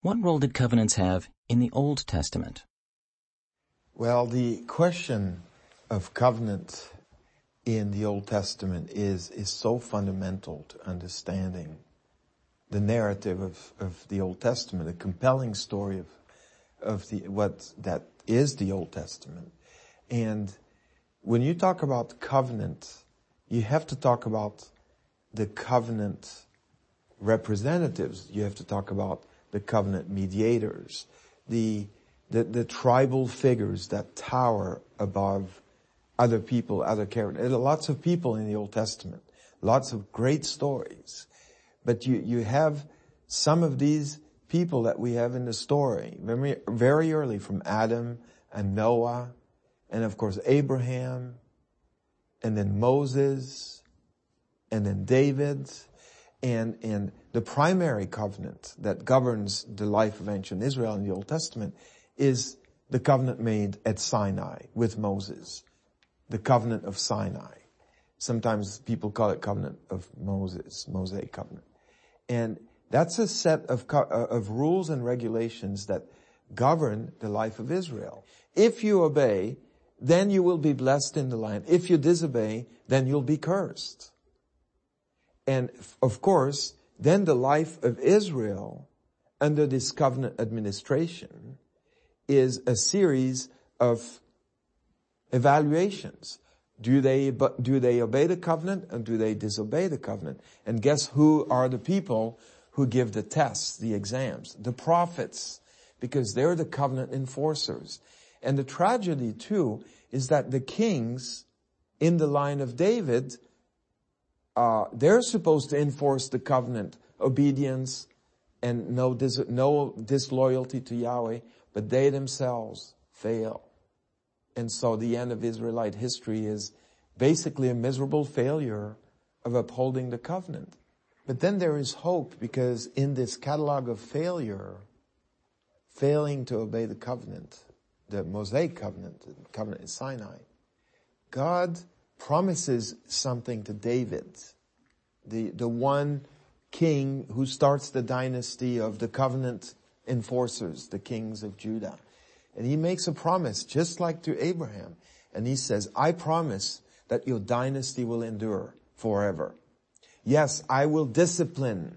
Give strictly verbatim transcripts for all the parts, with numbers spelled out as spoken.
What role did covenants have in the Old Testament? Well, the question of covenant in the Old Testament is, is so fundamental to understanding the narrative of, of the Old Testament, a compelling story of, of the, what that is the Old Testament. And when you talk about covenant, you have to talk about the covenant representatives. You have to talk about the covenant mediators, the, the, the tribal figures that tower above other people, other characters. There are lots of people in the Old Testament, lots of great stories. But you, you have some of these people that we have in the story very, very early, from Adam and Noah, and of course Abraham, and then Moses, and then David. And, and the primary covenant that governs the life of ancient Israel in the Old Testament is the covenant made at Sinai with Moses. The covenant of Sinai. Sometimes people call it covenant of Moses, Mosaic covenant. And that's a set of, of rules and regulations that govern the life of Israel. If you obey, then you will be blessed in the land. If you disobey, then you'll be cursed. And of course, then the life of Israel under this covenant administration is a series of evaluations. Do they, do they obey the covenant, and do they disobey the covenant? And guess who are the people who give the tests, the exams? The prophets, because they're the covenant enforcers. And the tragedy too is that the kings in the line of David, uh, they're supposed to enforce the covenant, obedience and no, dis- no disloyalty to Yahweh, but they themselves fail. And so the end of Israelite history is basically a miserable failure of upholding the covenant. But then there is hope, because in this catalog of failure, failing to obey the covenant, the Mosaic covenant, the covenant in Sinai, God promises something to David, the, the one king who starts the dynasty of the covenant enforcers, the kings of Judah. And he makes a promise, just like to Abraham. And he says, I promise that your dynasty will endure forever. Yes, I will discipline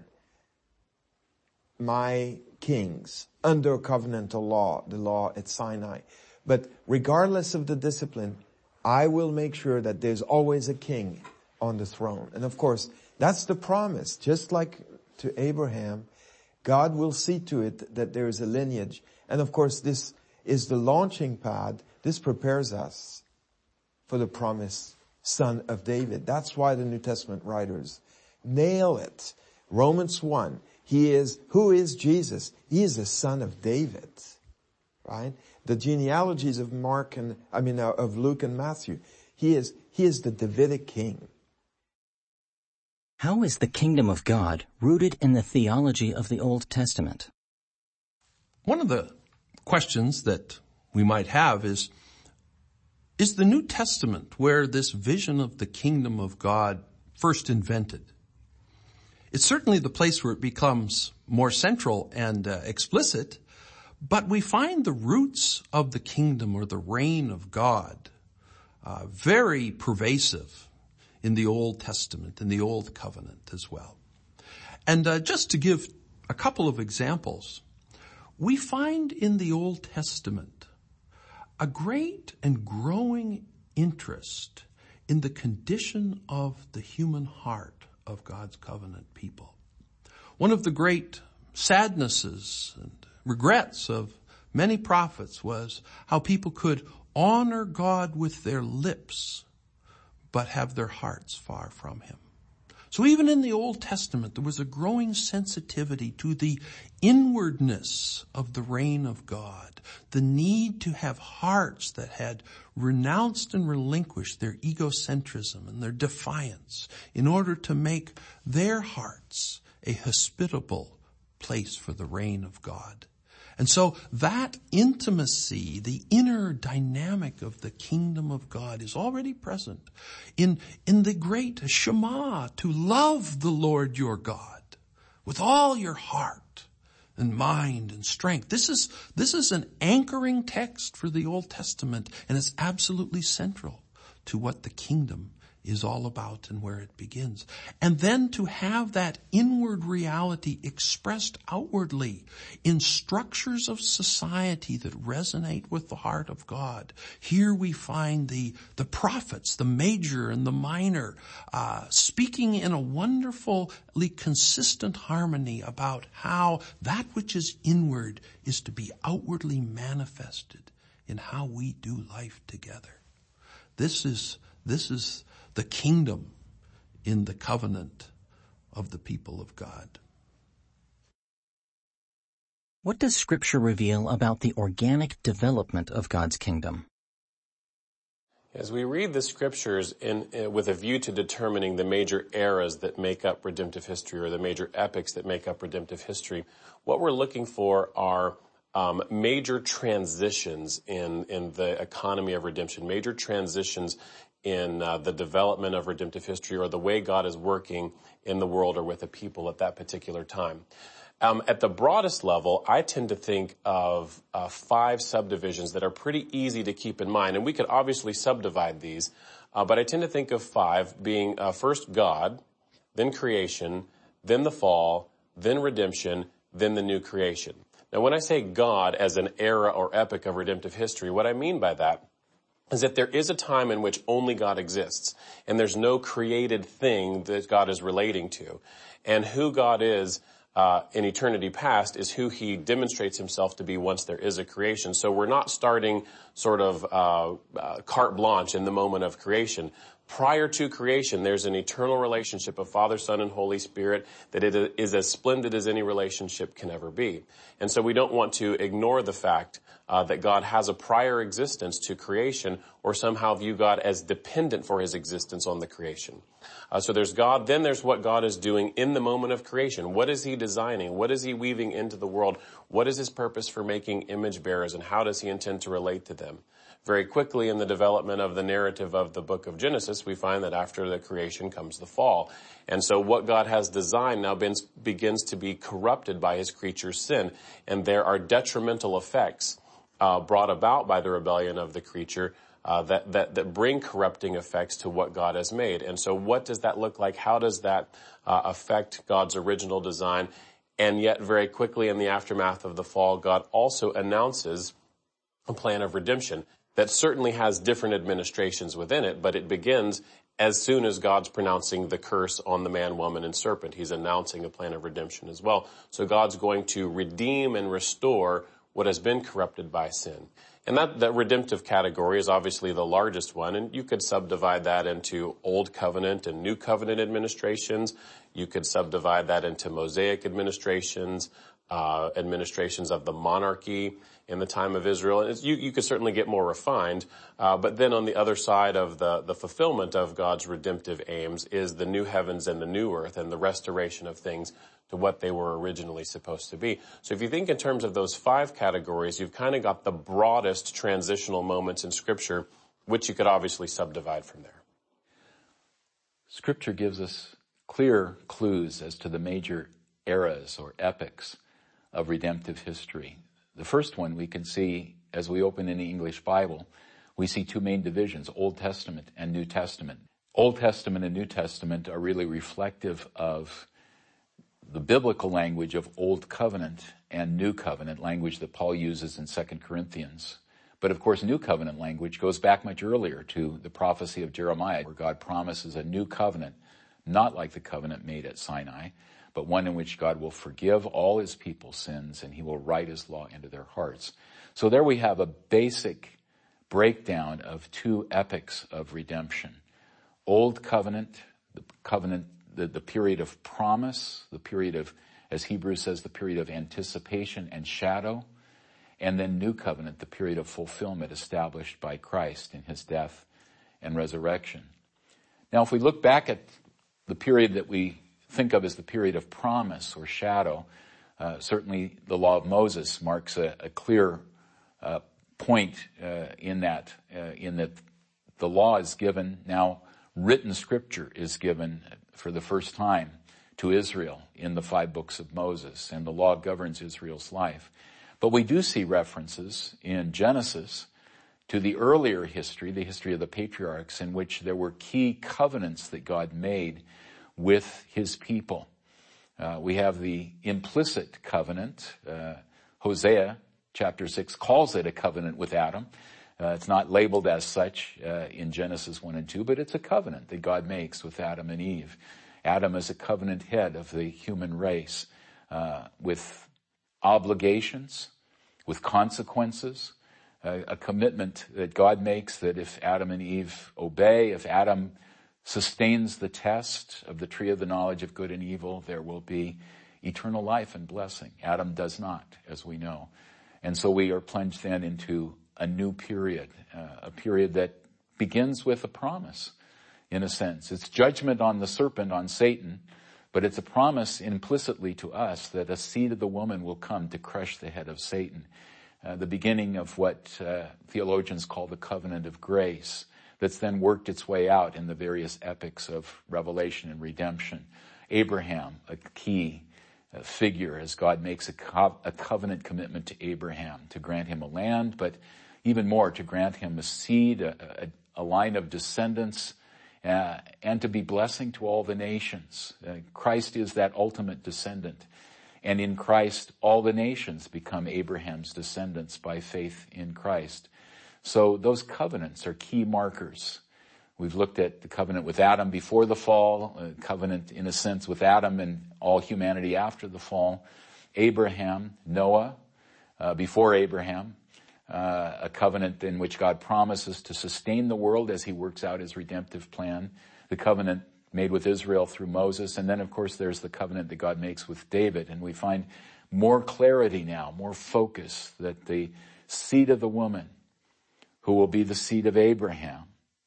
my kings under covenantal law, the law at Sinai. But regardless of the discipline, I will make sure that there's always a king on the throne. And of course, that's the promise. Just like to Abraham, God will see to it that there is a lineage. And of course, this is the launching pad. This prepares us for the promised son of David. That's why the New Testament writers nail it. Romans one, he is, who is Jesus? He is the son of David, right? The genealogies of Mark and, I mean, uh, of Luke and Matthew. He is, he is the Davidic king. How is the kingdom of God rooted in the theology of the Old Testament? One of the questions that we might have is, is the New Testament where this vision of the kingdom of God first invented? It's certainly the place where it becomes more central and uh, explicit, but we find the roots of the kingdom or the reign of God uh, very pervasive in the Old Testament, in the Old Covenant as well. And uh, just to give a couple of examples, we find in the Old Testament a great and growing interest in the condition of the human heart of God's covenant people. One of the great sadnesses and regrets of many prophets was how people could honor God with their lips, but have their hearts far from Him. So even in the Old Testament, there was a growing sensitivity to the inwardness of the reign of God, the need to have hearts that had renounced and relinquished their egocentrism and their defiance in order to make their hearts a hospitable place for the reign of God. And so that intimacy, the inner dynamic of the kingdom of God is already present in, in the great Shema, to love the Lord your God with all your heart and mind and strength. This is, this is an anchoring text for the Old Testament, and it's absolutely central to what the kingdom is all about and where it begins. And then to have that inward reality expressed outwardly in structures of society that resonate with the heart of God. Here we find the, the prophets, the major and the minor, uh, speaking in a wonderfully consistent harmony about how that which is inward is to be outwardly manifested in how we do life together. This is, this is the kingdom in the covenant of the people of God. What does Scripture reveal about the organic development of God's kingdom? As we read the Scriptures in, uh, with a view to determining the major eras that make up redemptive history, or the major epics that make up redemptive history, what we're looking for are um, major transitions in, in the economy of redemption, major transitions in uh, the development of redemptive history, or the way God is working in the world or with a people at that particular time. Um, at the broadest level, I tend to think of uh, five subdivisions that are pretty easy to keep in mind. And we could obviously subdivide these, uh, but I tend to think of five being uh, first God, then creation, then the fall, then redemption, then the new creation. Now, when I say God as an era or epic of redemptive history, what I mean by that is that there is a time in which only God exists, and there's no created thing that God is relating to. And who God is uh, in eternity past is who he demonstrates himself to be once there is a creation. So we're not starting sort of uh, uh carte blanche in the moment of creation. Prior to creation, there's an eternal relationship of Father, Son, and Holy Spirit that it is as splendid as any relationship can ever be. And so we don't want to ignore the fact uh, that God has a prior existence to creation, or somehow view God as dependent for his existence on the creation. Uh, so there's God, then there's what God is doing in the moment of creation. What is he designing? What is he weaving into the world? What is his purpose for making image bearers, and how does he intend to relate to them? Very quickly in the development of the narrative of the book of Genesis, we find that after the creation comes the fall. And so what God has designed now begins to be corrupted by his creature's sin. And there are detrimental effects uh, brought about by the rebellion of the creature uh, that, that, that bring corrupting effects to what God has made. And so what does that look like? How does that uh, affect God's original design? And yet very quickly in the aftermath of the fall, God also announces a plan of redemption that certainly has different administrations within it, but it begins as soon as God's pronouncing the curse on the man, woman, and serpent. He's announcing a plan of redemption as well. So God's going to redeem and restore what has been corrupted by sin. And that, that redemptive category is obviously the largest one, and you could subdivide that into Old Covenant and New Covenant administrations. You could subdivide that into Mosaic administrations, uh, administrations of the monarchy in the time of Israel. And it's, you, you could certainly get more refined, uh, but then on the other side of the, the fulfillment of God's redemptive aims is the new heavens and the new earth, and the restoration of things to what they were originally supposed to be. So if you think in terms of those five categories, you've kind of got the broadest transitional moments in Scripture, which you could obviously subdivide from there. Scripture gives us clear clues as to the major eras or epics of redemptive history. The first one we can see as we open in the English Bible, we see two main divisions, Old Testament and New Testament. Old Testament and New Testament are really reflective of the biblical language of Old Covenant and New Covenant, language that Paul uses in Second Corinthians. But of course, New Covenant language goes back much earlier to the prophecy of Jeremiah, where God promises a new covenant, not like the covenant made at Sinai, but one in which God will forgive all his people's sins and he will write his law into their hearts. So there we have a basic breakdown of two epics of redemption. Old Covenant, the covenant, the, the period of promise, the period of, as Hebrews says, the period of anticipation and shadow, and then New Covenant, the period of fulfillment established by Christ in his death and resurrection. Now, if we look back at the period that we think of as the period of promise or shadow, uh, certainly the law of Moses marks a, a clear uh, point uh, in that, uh, in that the law is given, now written scripture is given for the first time to Israel in the five books of Moses, and the law governs Israel's life. But we do see references in Genesis to the earlier history, the history of the patriarchs, in which there were key covenants that God made with his people. Uh, we have the implicit covenant. Uh, Hosea chapter six calls it a covenant with Adam. Uh, it's not labeled as such uh, in Genesis one and two, but it's a covenant that God makes with Adam and Eve. Adam is a covenant head of the human race, uh, with obligations, with consequences, uh, a commitment that God makes that if Adam and Eve obey, if Adam sustains the test of the tree of the knowledge of good and evil, there will be eternal life and blessing. Adam does not, as we know. And so we are plunged then into a new period, uh, a period that begins with a promise, in a sense. It's judgment on the serpent, on Satan, but it's a promise implicitly to us that a seed of the woman will come to crush the head of Satan. Uh, the beginning of what uh, theologians call the covenant of grace, that's then worked its way out in the various epics of Revelation and redemption. Abraham, a key uh, figure, as God makes a, co- a covenant commitment to Abraham to grant him a land, but even more to grant him a seed, a, a, a line of descendants, uh, and to be blessing to all the nations. Uh, Christ is that ultimate descendant. And in Christ, all the nations become Abraham's descendants by faith in Christ. So those covenants are key markers. We've looked at the covenant with Adam before the fall, a covenant in a sense with Adam and all humanity after the fall. Abraham, Noah, uh, before Abraham, uh, a covenant in which God promises to sustain the world as he works out his redemptive plan. The covenant made with Israel through Moses. And then, of course, there's the covenant that God makes with David. And we find more clarity now, more focus, that the seed of the woman, who will be the seed of Abraham,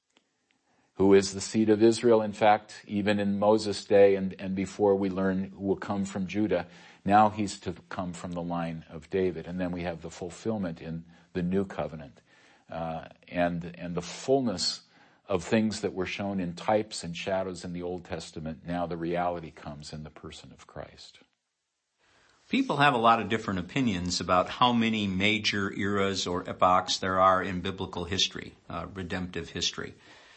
who is the seed of Israel, in fact, even in Moses' day and, and before, we learn who will come from Judah. Now he's to come from the line of David. And then we have the fulfillment in the new covenant, uh, and, and the fullness of things that were shown in types and shadows in the Old Testament. Now the reality comes in the person of Christ. People have a lot of different opinions about how many major eras or epochs there are in biblical history, uh, redemptive history.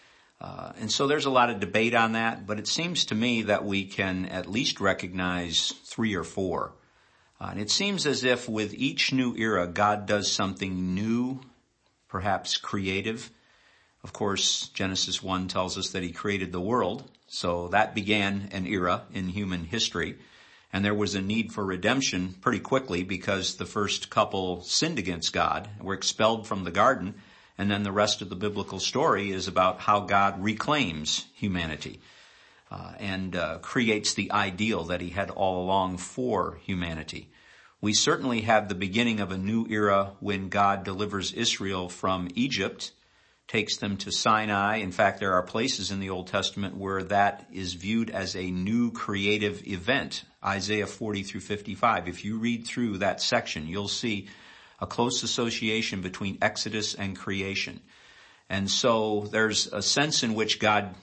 Uh, and so there's a lot of debate on that, but it seems to me that we can at least recognize three or four. Uh, and it seems as if with each new era, God does something new, perhaps creative. Of course, Genesis one tells us that he created the world, so that began an era in human history. And there was a need for redemption pretty quickly because the first couple sinned against God, were expelled from the garden, and then the rest of the biblical story is about how God reclaims humanity uh, and uh, creates the ideal that he had all along for humanity. We certainly have the beginning of a new era when God delivers Israel from Egypt, takes them to Sinai. In fact, there are places in the Old Testament where that is viewed as a new creative event. Isaiah forty through fifty-five. If you read through that section, you'll see a close association between Exodus and creation. And so there's a sense in which God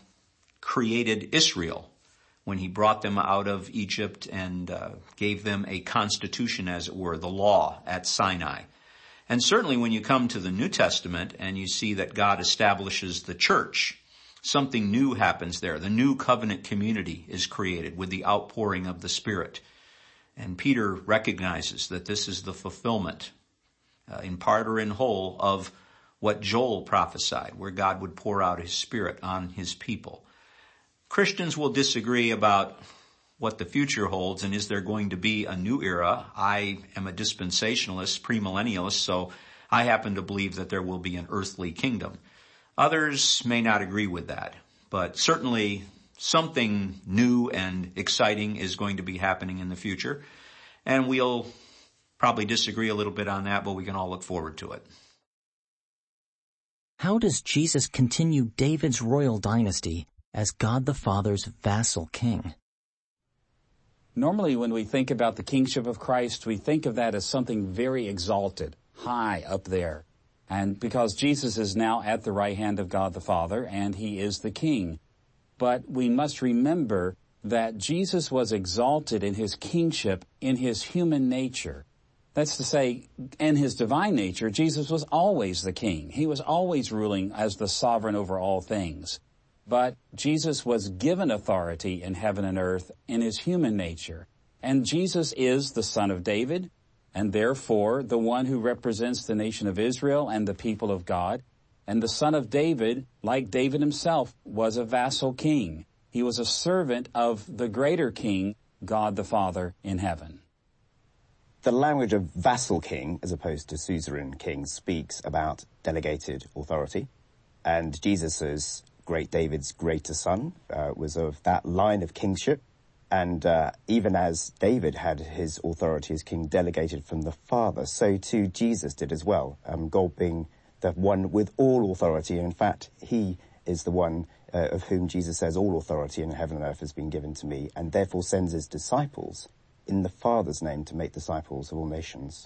created Israel when he brought them out of Egypt and uh, gave them a constitution, as it were, the law at Sinai. And certainly when you come to the New Testament and you see that God establishes the church, something new happens there. The new covenant community is created with the outpouring of the Spirit. And Peter recognizes that this is the fulfillment, uh, in part or in whole, of what Joel prophesied, where God would pour out his Spirit on his people. Christians will disagree about what the future holds, and is there going to be a new era? I am a dispensationalist, premillennialist, so I happen to believe that there will be an earthly kingdom. Others may not agree with that, but certainly something new and exciting is going to be happening in the future, and we'll probably disagree a little bit on that, but we can all look forward to it. How does Jesus continue David's royal dynasty as God the Father's vassal king? Normally when we think about the kingship of Christ, we think of that as something very exalted, high up there. And because Jesus is now at the right hand of God the Father, and he is the king. But we must remember that Jesus was exalted in his kingship in his human nature. That's to say, in his divine nature, Jesus was always the king. He was always ruling as the sovereign over all things. But Jesus was given authority in heaven and earth in his human nature. And Jesus is the Son of David, and therefore the one who represents the nation of Israel and the people of God. And the Son of David, like David himself, was a vassal king. He was a servant of the greater king, God the Father in heaven. The language of vassal king, as opposed to suzerain king, speaks about delegated authority. And Jesus, as great David's greater son, uh, was of that line of kingship. And uh, even as David had his authority as king delegated from the Father, so too Jesus did as well, um, God being the one with all authority. In fact, he is the one uh, of whom Jesus says, all authority in heaven and earth has been given to me, and therefore sends his disciples in the Father's name to make disciples of all nations.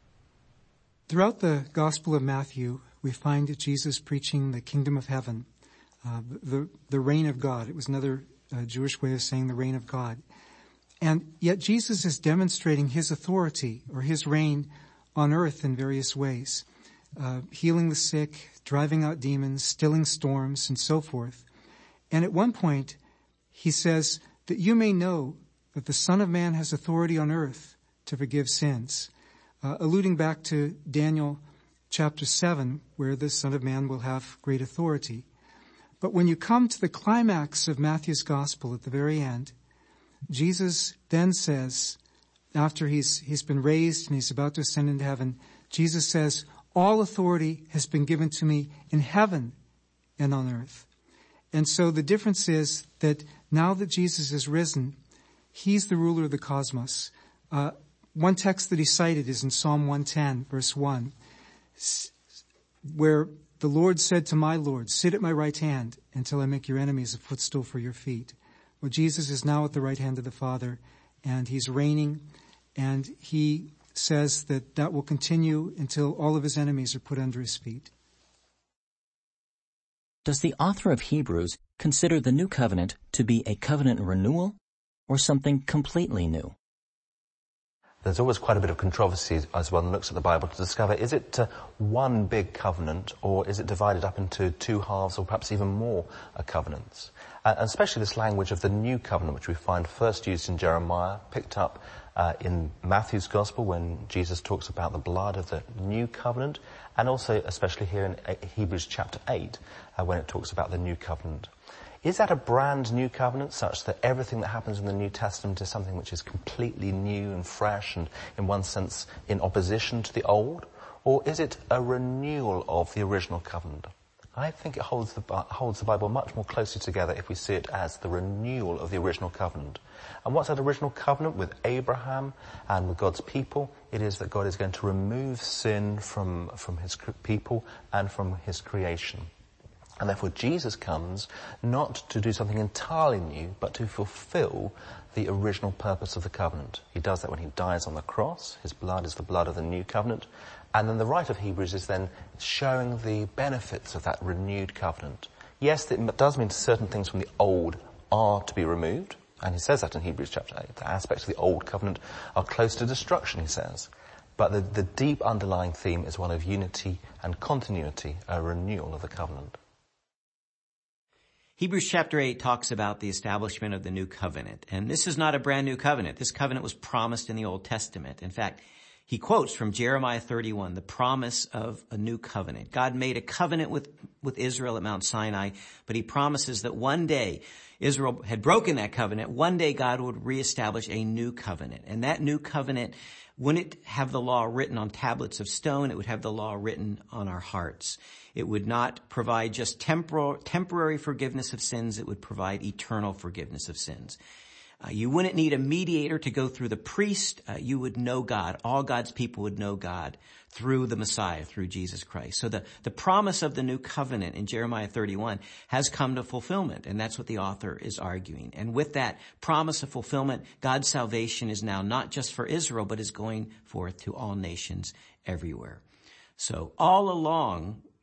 Throughout the Gospel of Matthew, we find Jesus preaching the kingdom of heaven, uh, the, the reign of God. It was another uh, Jewish way of saying the reign of God. And yet Jesus is demonstrating his authority or his reign on earth in various ways. Uh, healing the sick, driving out demons, stilling storms, and so forth. And at one point, he says that you may know that the Son of Man has authority on earth to forgive sins, uh, alluding back to Daniel chapter seven, where the Son of Man will have great authority. But when you come to the climax of Matthew's gospel at the very end, Jesus then says, after he's he's been raised and he's about to ascend into heaven, Jesus says, all authority has been given to me in heaven and on earth. And so the difference is that now that Jesus is risen, he's the ruler of the cosmos. Uh, one text that he cited is in Psalm one ten, verse one, where the Lord said to my Lord, sit at my right hand until I make your enemies a footstool for your feet. Well, Jesus is now at the right hand of the Father, and he's reigning, and he says that that will continue until all of his enemies are put under his feet. Does the author of Hebrews consider the new covenant to be a covenant renewal or something completely new? There's always quite a bit of controversy as one looks at the Bible to discover, is it uh, one big covenant or is it divided up into two halves or perhaps even more uh, covenants? Uh, and especially this language of the new covenant, which we find first used in Jeremiah, picked up uh, in Matthew's Gospel when Jesus talks about the blood of the new covenant, and also especially here in uh, Hebrews chapter eight uh, when it talks about the new covenant. Is that a brand new covenant such that everything that happens in the New Testament is something which is completely new and fresh and in one sense in opposition to the old? Or is it a renewal of the original covenant? I think it holds the, holds the Bible much more closely together if we see it as the renewal of the original covenant. And what's that original covenant with Abraham and with God's people? It is that God is going to remove sin from, from his people and from his creation. And therefore Jesus comes not to do something entirely new, but to fulfill the original purpose of the covenant. He does that when he dies on the cross. His blood is the blood of the new covenant. And then the writer of Hebrews is then showing the benefits of that renewed covenant. Yes, it does mean certain things from the old are to be removed. And he says that in Hebrews chapter eight. The aspects of the old covenant are close to destruction, he says. But the, the deep underlying theme is one of unity and continuity, a renewal of the covenant. Hebrews chapter eight talks about the establishment of the new covenant. And this is not a brand new covenant. This covenant was promised in the Old Testament. In fact, he quotes from Jeremiah thirty-one, the promise of a new covenant. God made a covenant with, with Israel at Mount Sinai, but he promises that one day Israel had broken that covenant. One day God would reestablish a new covenant. And that new covenant wouldn't have the law written on tablets of stone. It would have the law written on our hearts. It would not provide just temporal, temporary forgiveness of sins. It would provide eternal forgiveness of sins. Uh, you wouldn't need a mediator to go through the priest. Uh, you would know God. All God's people would know God through the Messiah, through Jesus Christ. So the, the promise of the new covenant in Jeremiah thirty-one has come to fulfillment, and that's what the author is arguing. And with that promise of fulfillment, God's salvation is now not just for Israel, but is going forth to all nations everywhere. So all along,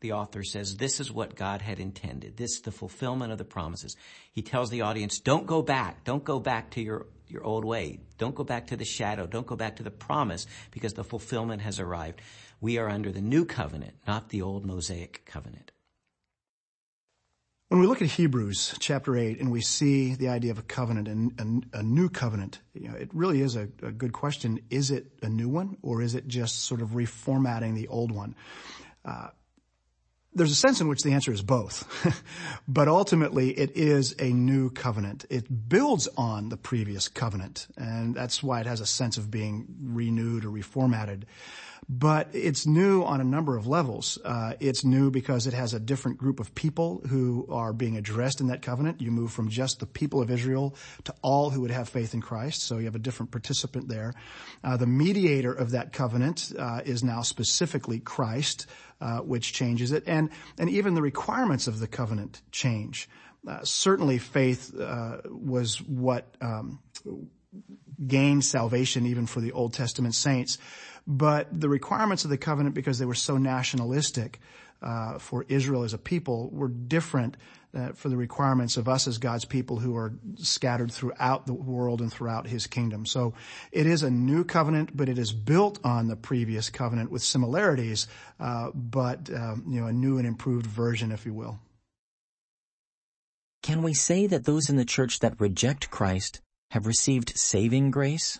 the author says this is what God had intended. This is the fulfillment of the promises. He tells the audience, don't go back. Don't go back to your, your old way. Don't go back to the shadow. Don't go back to the promise, because the fulfillment has arrived. We are under the new covenant, not the old Mosaic covenant. When we look at Hebrews chapter eight and we see the idea of a covenant and, and a new covenant, you know, it really is a, a good question. Is it a new one, or is it just sort of reformatting the old one? Uh, there's a sense in which the answer is both. But ultimately it is a new covenant. It builds on the previous covenant, and that's why it has a sense of being renewed or reformatted. But it's new on a number of levels. Uh, it's new because it has a different group of people who are being addressed in that covenant. You move from just the people of Israel to all who would have faith in Christ, so you have a different participant there. Uh, the mediator of that covenant uh, is now specifically Christ, uh, which changes it. And, and even the requirements of the covenant change. Uh, certainly faith uh, was what um, gained salvation even for the Old Testament saints. But the requirements of the covenant, because they were so nationalistic uh, for Israel as a people, were different uh, for the requirements of us as God's people who are scattered throughout the world and throughout his kingdom. So it is a new covenant, but it is built on the previous covenant with similarities, uh, but um, you know, a new and improved version, if you will. Can we say that those in the church that reject Christ have received saving grace?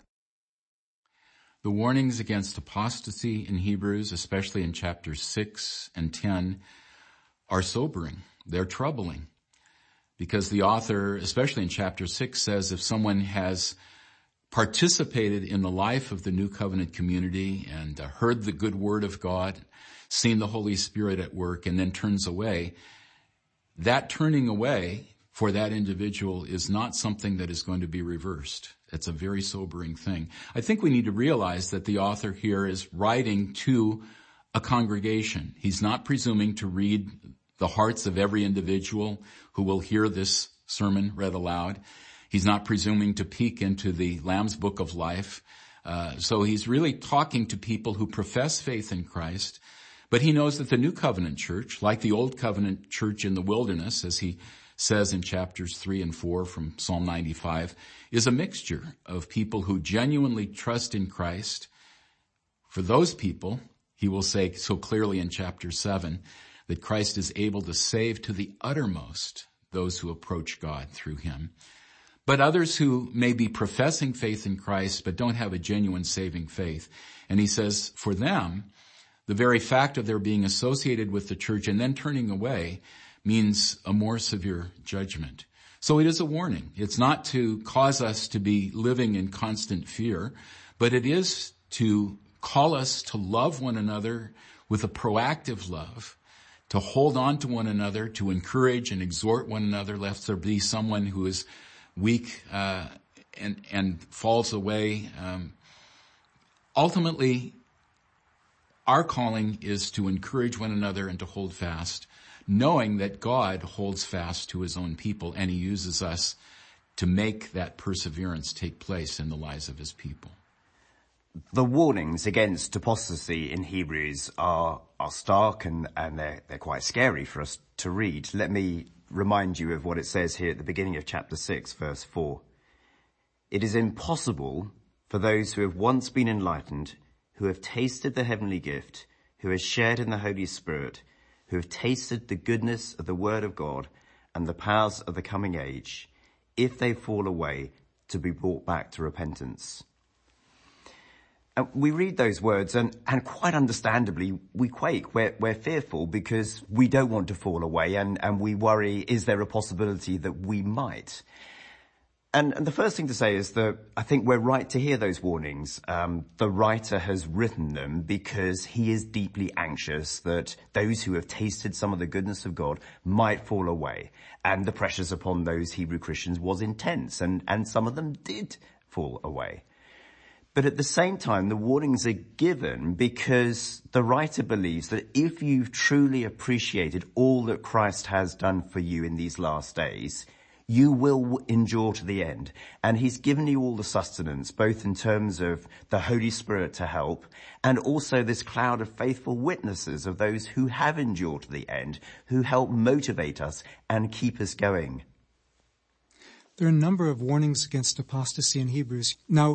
The warnings against apostasy in Hebrews, especially in chapters six and ten, are sobering. They're troubling. Because the author, especially in chapter six, says if someone has participated in the life of the New Covenant community and uh, heard the good word of God, seen the Holy Spirit at work, and then turns away, that turning away for that individual is not something that is going to be reversed. It's a very sobering thing. I think we need to realize that the author here is writing to a congregation. He's not presuming to read the hearts of every individual who will hear this sermon read aloud. He's not presuming to peek into the Lamb's Book of Life. Uh, so he's really talking to people who profess faith in Christ. But he knows that the New Covenant church, like the Old Covenant church in the wilderness, as he says in chapters three and four from Psalm ninety-five, is a mixture of people who genuinely trust in Christ. For those people, he will say so clearly in chapter seven, that Christ is able to save to the uttermost those who approach God through him. But others who may be professing faith in Christ but don't have a genuine saving faith. And he says for them, the very fact of their being associated with the church and then turning away means a more severe judgment. So it is a warning. It's not to cause us to be living in constant fear, but it is to call us to love one another with a proactive love, to hold on to one another, to encourage and exhort one another, lest there be someone who is weak uh, and, and falls away. Um, ultimately, our calling is to encourage one another and to hold fast, knowing that God holds fast to his own people, and he uses us to make that perseverance take place in the lives of his people. The warnings against apostasy in Hebrews are, are stark and, and they're, they're quite scary for us to read. Let me remind you of what it says here at the beginning of chapter six, verse four. It is impossible for those who have once been enlightened, who have tasted the heavenly gift, who have shared in the Holy Spirit, who have tasted the goodness of the Word of God and the powers of the coming age, if they fall away, to be brought back to repentance. And we read those words and, and quite understandably we quake. We're, we're fearful because we don't want to fall away, and, and we worry, is there a possibility that we might? And, and the first thing to say is that I think we're right to hear those warnings. Um, the writer has written them because he is deeply anxious that those who have tasted some of the goodness of God might fall away. And the pressures upon those Hebrew Christians was intense, and, and some of them did fall away. But at the same time, the warnings are given because the writer believes that if you've truly appreciated all that Christ has done for you in these last days, you will endure to the end. And he's given you all the sustenance, both in terms of the Holy Spirit to help, and also this cloud of faithful witnesses of those who have endured to the end, who help motivate us and keep us going. There are a number of warnings against apostasy in Hebrews. Now,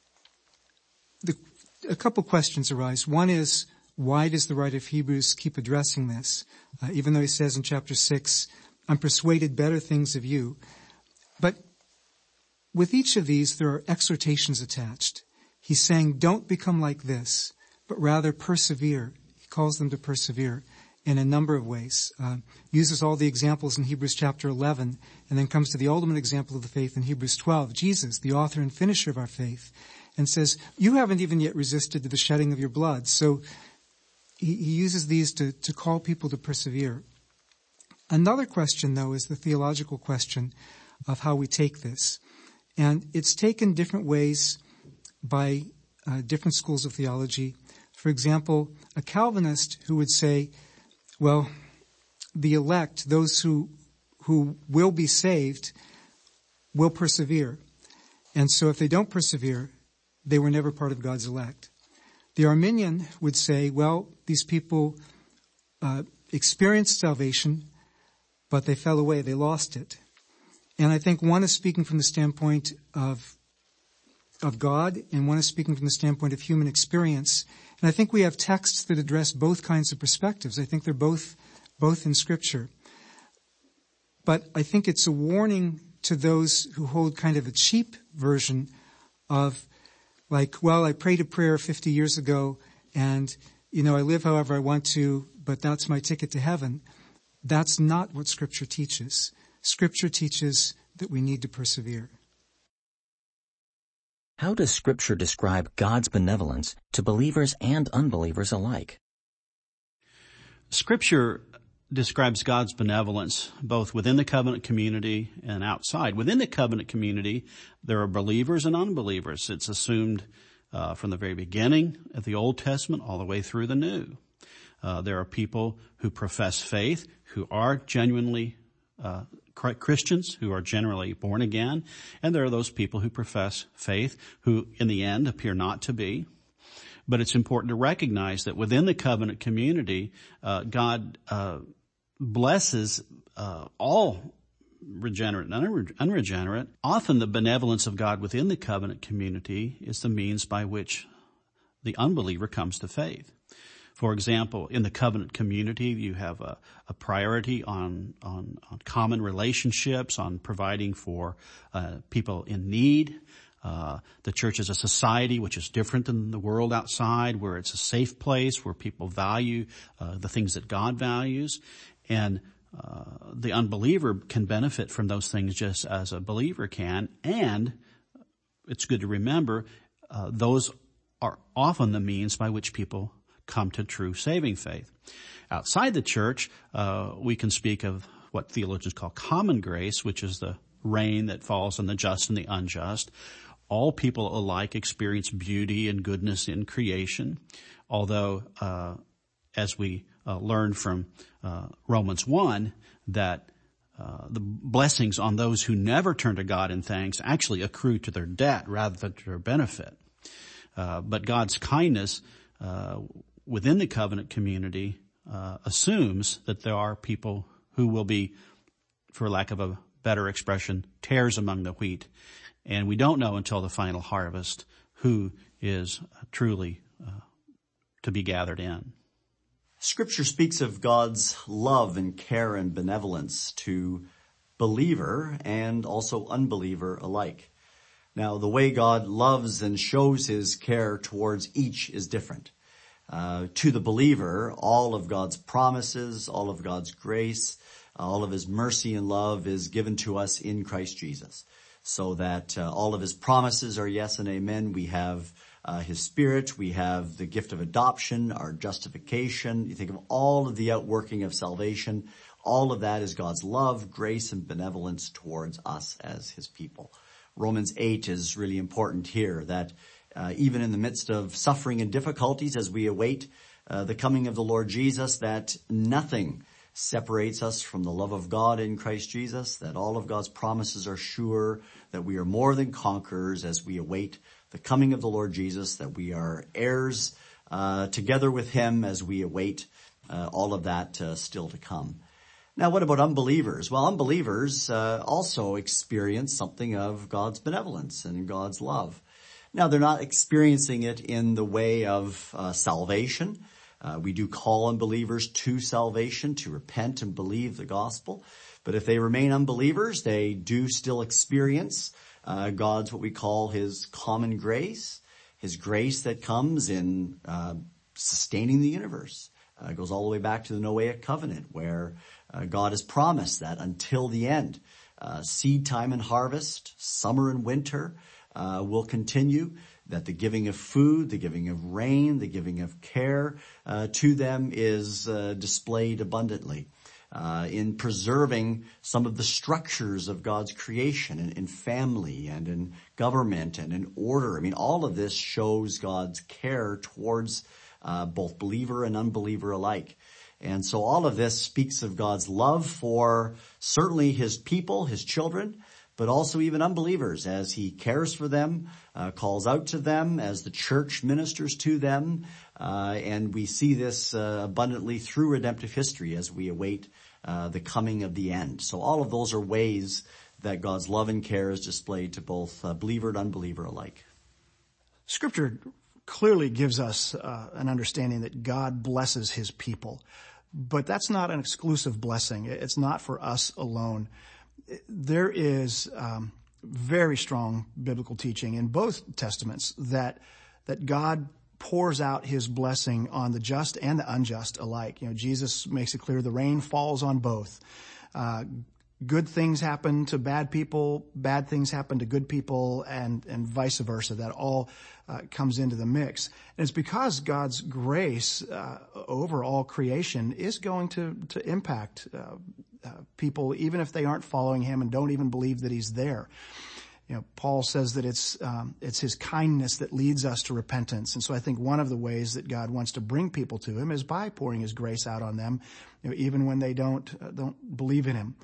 the, a couple questions arise. One is, why does the writer of Hebrews keep addressing this? Uh, even though he says in chapter six, I'm persuaded better things of you. But with each of these, there are exhortations attached. He's saying, don't become like this, but rather persevere. He calls them to persevere in a number of ways. Uh, uses all the examples in Hebrews chapter eleven, and then comes to the ultimate example of the faith in Hebrews twelve, Jesus, the author and finisher of our faith, and says, you haven't even yet resisted to the shedding of your blood. So he, he uses these to, to call people to persevere. Another question, though, is the theological question of how we take this. And it's taken different ways by uh, different schools of theology. For example, a Calvinist who would say, well, the elect, those who who will be saved, will persevere. And so if they don't persevere, they were never part of God's elect. The Arminian would say, well, these people uh, experienced salvation, but they fell away, they lost it. And I think one is speaking from the standpoint of of God, and one is speaking from the standpoint of human experience. And I think we have texts that address both kinds of perspectives. I think they're both both in Scripture. But I think it's a warning to those who hold kind of a cheap version of, like, well, I prayed a prayer fifty years ago, and, you know, I live however I want to, but that's my ticket to heaven. That's not what Scripture teaches. Scripture teaches that we need to persevere. How does Scripture describe God's benevolence to believers and unbelievers alike? Scripture describes God's benevolence both within the covenant community and outside. Within the covenant community, there are believers and unbelievers. It's assumed uh, from the very beginning of the Old Testament all the way through the New. Uh, there are people who profess faith, who are genuinely uh, Christians, who are generally born again, and there are those people who profess faith who in the end appear not to be. But it's important to recognize that within the covenant community, uh, God uh, blesses uh, all regenerate and unregenerate. Often the benevolence of God within the covenant community is the means by which the unbeliever comes to faith. For example, in the covenant community, you have a, a priority on, on, on common relationships, on providing for uh, people in need. Uh, the church is a society which is different than the world outside, where it's a safe place, where people value uh, the things that God values. And uh, the unbeliever can benefit from those things just as a believer can. And it's good to remember, uh, those are often the means by which people come to true saving faith. Outside the church, uh, we can speak of what theologians call common grace, which is the rain that falls on the just and the unjust. All people alike experience beauty and goodness in creation, although uh, as we uh, learn from uh, Romans one, that uh, the blessings on those who never turn to God in thanks actually accrue to their debt rather than to their benefit. Uh, but God's kindness uh, within the covenant community uh, assumes that there are people who will be, for lack of a better expression, tares among the wheat. And we don't know until the final harvest who is truly uh, to be gathered in. Scripture speaks of God's love and care and benevolence to believer and also unbeliever alike. Now, the way God loves and shows his care towards each is different. Uh, to the believer, all of God's promises, all of God's grace, all of his mercy and love is given to us in Christ Jesus. So that uh, all of his promises are yes and amen. We have uh, his Spirit. We have the gift of adoption, our justification. You think of all of the outworking of salvation. All of that is God's love, grace, and benevolence towards us as his people. Romans eight is really important here, that uh, even in the midst of suffering and difficulties as we await uh, the coming of the Lord Jesus, that nothing separates us from the love of God in Christ Jesus, that all of God's promises are sure, that we are more than conquerors as we await the coming of the Lord Jesus, that we are heirs uh, together with him as we await uh, all of that uh, still to come. Now, what about unbelievers? Well, unbelievers uh, also experience something of God's benevolence and God's love. Now, they're not experiencing it in the way of uh, salvation. Uh, we do call unbelievers to salvation, to repent and believe the gospel. But if they remain unbelievers, they do still experience uh, God's what we call his common grace, his grace that comes in uh, sustaining the universe. Uh, it goes all the way back to the Noahic covenant, where uh, God has promised that until the end, uh, seed time and harvest, summer and winter uh, will continue, that the giving of food, the giving of rain, the giving of care uh, to them is uh, displayed abundantly. Uh, in preserving some of the structures of God's creation in, in family and in government and in order. I mean, all of this shows God's care towards uh, both believer and unbeliever alike. And so all of this speaks of God's love for certainly his people, his children, but also even unbelievers as he cares for them, uh, calls out to them, as the church ministers to them. Uh, and we see this uh, abundantly through redemptive history as we await uh, the coming of the end. So all of those are ways that God's love and care is displayed to both uh, believer and unbeliever alike. Scripture clearly gives us uh, an understanding that God blesses his people. But that's not an exclusive blessing. It's not for us alone. There is um, very strong biblical teaching in both testaments that that God pours out his blessing on the just and the unjust alike. You know, Jesus makes it clear the rain falls on both. Uh, good things happen to bad people, bad things happen to good people, and and vice versa. That all uh, comes into the mix. And it's because God's grace uh, over all creation is going to to impact uh, uh, people, even if they aren't following him and don't even believe that he's there. You know, Paul says that it's um, it's his kindness that leads us to repentance, and so I think one of the ways that God wants to bring people to him is by pouring his grace out on them, you know, even when they don't uh, don't believe in him.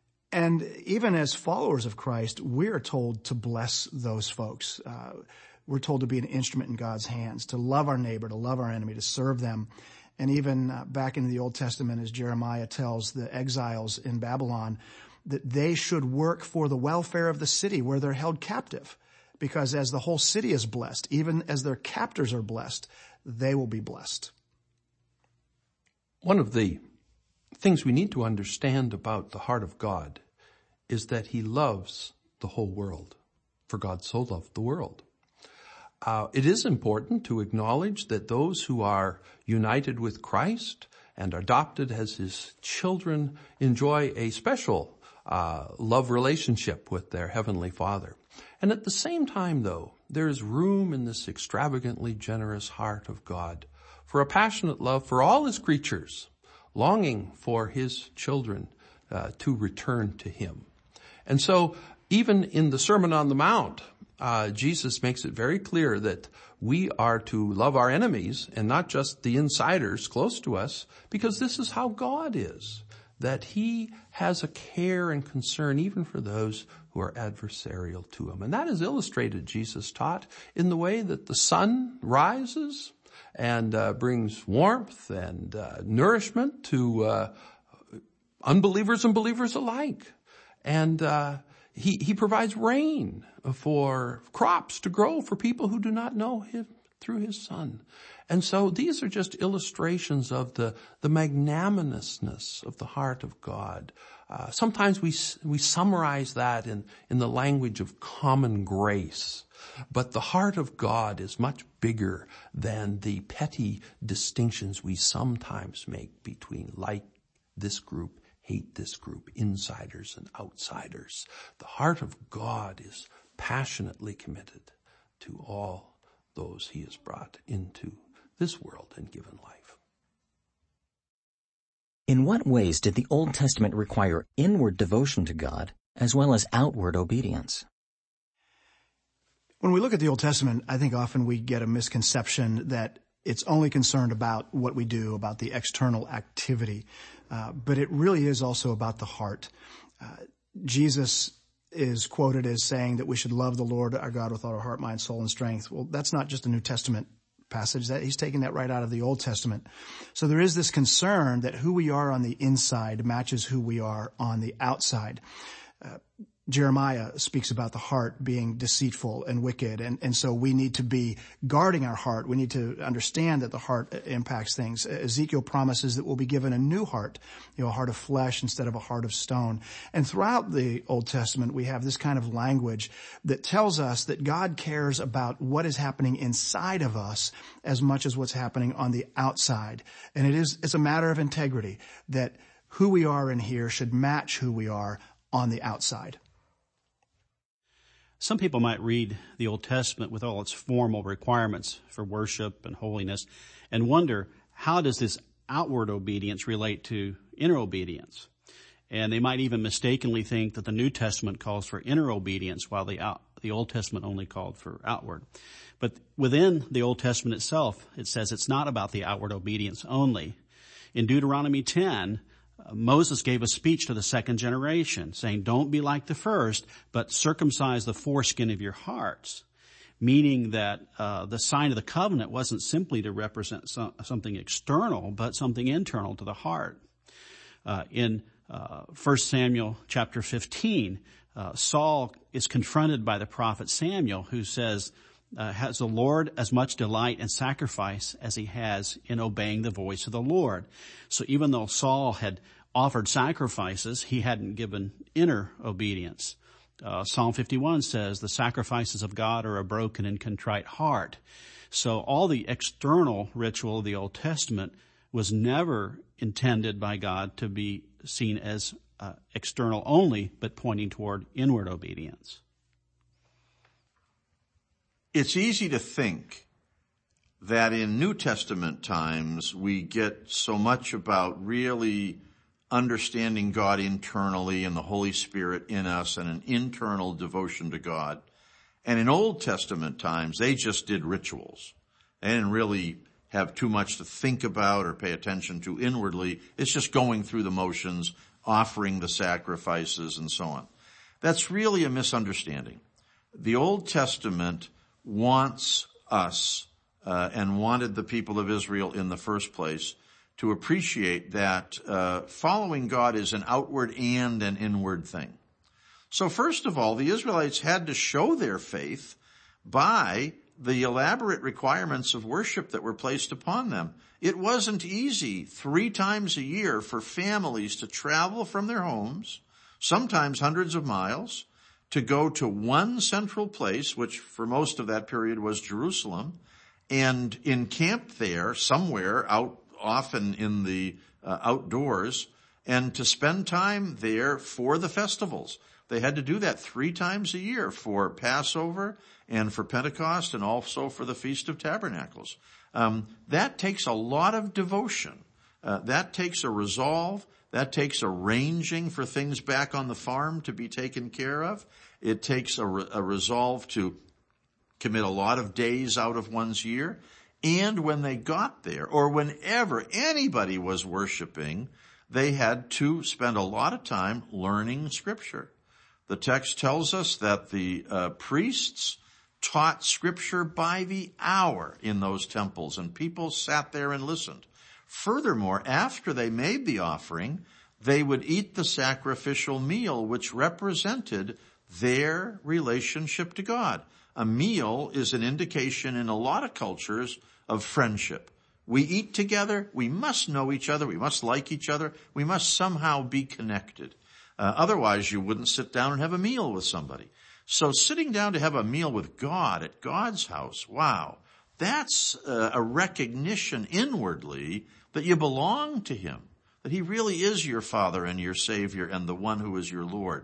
And even as followers of Christ, we're told to bless those folks. Uh, we're told to be an instrument in God's hands, to love our neighbor, to love our enemy, to serve them. And even uh, back in the Old Testament, as Jeremiah tells the exiles in Babylon, that they should work for the welfare of the city where they're held captive. Because as the whole city is blessed, even as their captors are blessed, they will be blessed. One of the things we need to understand about the heart of God is that he loves the whole world. For God so loved the world. Uh, it is important to acknowledge that those who are united with Christ and are adopted as his children enjoy a special uh, love relationship with their Heavenly Father. And at the same time, though, there is room in this extravagantly generous heart of God for a passionate love for all his creatures, longing for his children uh, to return to him. And so, even in the Sermon on the Mount, uh, Jesus makes it very clear that we are to love our enemies and not just the insiders close to us, because this is how God is, that he has a care and concern even for those who are adversarial to him. And that is illustrated, Jesus taught, in the way that the sun rises and uh, brings warmth and uh, nourishment to uh, unbelievers and believers alike. And uh, he, he provides rain for crops to grow for people who do not know him through his Son. And so these are just illustrations of the, the magnanimousness of the heart of God. Uh, sometimes we we summarize that in, in the language of common grace. But the heart of God is much bigger than the petty distinctions we sometimes make between like this group, hate this group, insiders and outsiders. The heart of God is passionately committed to all those he has brought into this world and given life. In what ways did the Old Testament require inward devotion to God as well as outward obedience? When we look at the Old Testament, I think often we get a misconception that it's only concerned about what we do, about the external activity. Uh, but it really is also about the heart. Uh, Jesus is quoted as saying that we should love the Lord our God with all our heart, mind, soul, and strength. Well, that's not just a New Testament passage. That he's taking that right out of the Old Testament. So there is this concern that who we are on the inside matches who we are on the outside. Uh, Jeremiah speaks about the heart being deceitful and wicked, and, and so we need to be guarding our heart. We need to understand that the heart impacts things. Ezekiel promises that we'll be given a new heart, you know, a heart of flesh instead of a heart of stone. And throughout the Old Testament, we have this kind of language that tells us that God cares about what is happening inside of us as much as what's happening on the outside. And it is, it's a matter of integrity, that who we are in here should match who we are on the outside. Some people might read the Old Testament with all its formal requirements for worship and holiness and wonder, how does this outward obedience relate to inner obedience? And they might even mistakenly think that the New Testament calls for inner obedience while the out, the Old Testament only called for outward. But within the Old Testament itself, it says it's not about the outward obedience only. In Deuteronomy ten, Moses gave a speech to the second generation saying, don't be like the first, but circumcise the foreskin of your hearts, meaning that uh, the sign of the covenant wasn't simply to represent some, something external, but something internal to the heart. Uh, in uh, First Samuel chapter fifteen, uh, Saul is confronted by the prophet Samuel, who says, uh, has the Lord as much delight in sacrifice as he has in obeying the voice of the Lord? So even though Saul had offered sacrifices, he hadn't given inner obedience. Uh, Psalm fifty-one says, the sacrifices of God are a broken and contrite heart. So all the external ritual of the Old Testament was never intended by God to be seen as uh, external only, but pointing toward inward obedience. It's easy to think that in New Testament times we get so much about really understanding God internally and the Holy Spirit in us and an internal devotion to God. And in Old Testament times, they just did rituals. They didn't really have too much to think about or pay attention to inwardly. It's just going through the motions, offering the sacrifices, and so on. That's really a misunderstanding. The Old Testament wants us, uh, and wanted the people of Israel in the first place, to appreciate that uh, following God is an outward and an inward thing. So first of all, the Israelites had to show their faith by the elaborate requirements of worship that were placed upon them. It wasn't easy three times a year for families to travel from their homes, sometimes hundreds of miles, to go to one central place, which for most of that period was Jerusalem, and encamp there somewhere out, often in the uh, outdoors, and to spend time there for the festivals. They had to do that three times a year for Passover and for Pentecost and also for the Feast of Tabernacles. Um, that takes a lot of devotion. Uh, that takes a resolve. That takes arranging for things back on the farm to be taken care of. It takes a, re- a resolve to commit a lot of days out of one's year. And when they got there, or whenever anybody was worshiping, they had to spend a lot of time learning Scripture. The text tells us that the uh, priests taught Scripture by the hour in those temples, and people sat there and listened. Furthermore, after they made the offering, they would eat the sacrificial meal, which represented their relationship to God. A meal is an indication in a lot of cultures of friendship. We eat together. We must know each other. We must like each other. We must somehow be connected. Uh, otherwise, you wouldn't sit down and have a meal with somebody. So sitting down to have a meal with God at God's house, wow, that's uh, a recognition inwardly that you belong to Him, that He really is your Father and your Savior and the one who is your Lord.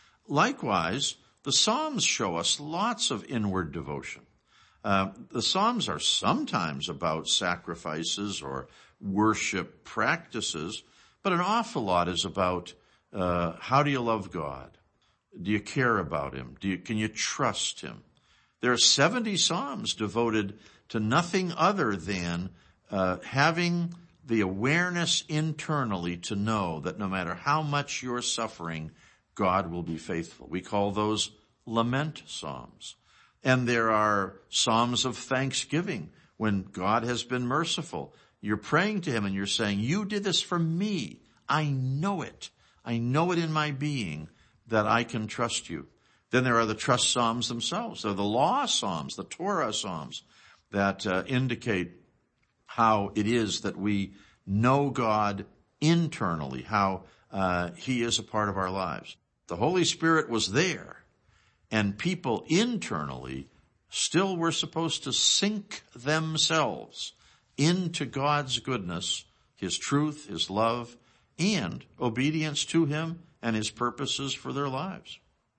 Likewise, the Psalms show us lots of inward devotion. Uh, the Psalms are sometimes about sacrifices or worship practices, but an awful lot is about uh, how do you love God? Do you care about Him? Do you, can you trust Him? There are seventy Psalms devoted to nothing other than uh, having the awareness internally to know that no matter how much you're suffering, God will be faithful. We call those lament psalms. And there are psalms of thanksgiving when God has been merciful. You're praying to him and you're saying, you did this for me. I know it. I know it in my being that I can trust you. Then there are the trust psalms themselves. They're the law psalms, the Torah psalms that uh, indicate how it is that we know God internally, how uh, he is a part of our lives. The Holy Spirit was there, and people internally still were supposed to sink themselves into God's goodness, his truth, his love, and obedience to him and his purposes for their lives.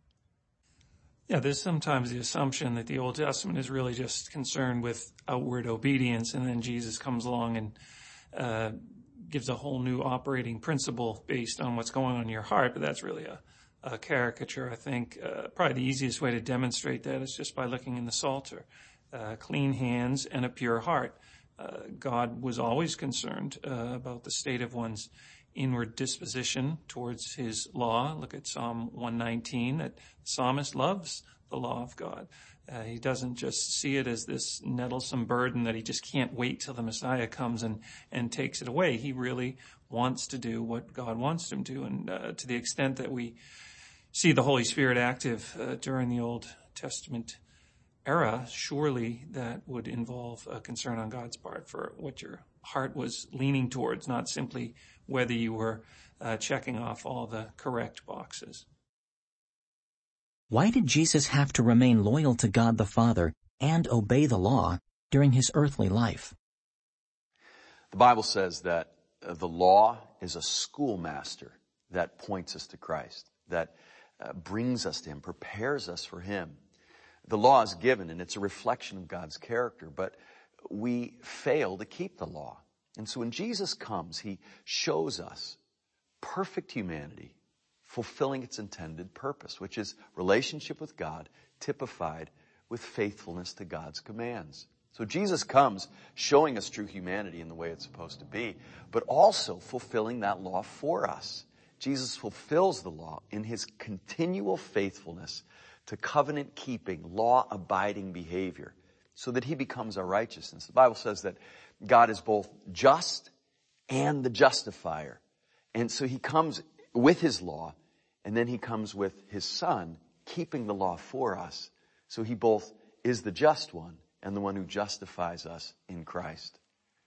Yeah, there's sometimes the assumption that the Old Testament is really just concerned with outward obedience, and then Jesus comes along and uh gives a whole new operating principle based on what's going on in your heart, but that's really a, a caricature, I think. Uh, probably the easiest way to demonstrate that is just by looking in the Psalter. Uh, clean hands and a pure heart. Uh, God was always concerned uh, about the state of one's inward disposition towards his law. Look at Psalm one nineteen, that the psalmist loves the law of God. Uh, he doesn't just see it as this nettlesome burden that he just can't wait till the Messiah comes and, and takes it away. He really wants to do what God wants him to. And uh, to the extent that we see the Holy Spirit active uh, during the Old Testament era, surely that would involve a concern on God's part for what your heart was leaning towards, not simply whether you were uh, checking off all the correct boxes. Why did Jesus have to remain loyal to God the Father and obey the law during his earthly life? The Bible says that the law is a schoolmaster that points us to Christ, that uh, brings us to him, prepares us for him. The law is given, and it's a reflection of God's character, but we fail to keep the law. And so when Jesus comes, he shows us perfect humanity, fulfilling its intended purpose, which is relationship with God, typified with faithfulness to God's commands. So Jesus comes showing us true humanity in the way it's supposed to be, but also fulfilling that law for us. Jesus fulfills the law in his continual faithfulness to covenant-keeping, law-abiding behavior, so that he becomes our righteousness. The Bible says that God is both just and the justifier. And so he comes with his law, and then he comes with his Son, keeping the law for us. So he both is the just one and the one who justifies us in Christ.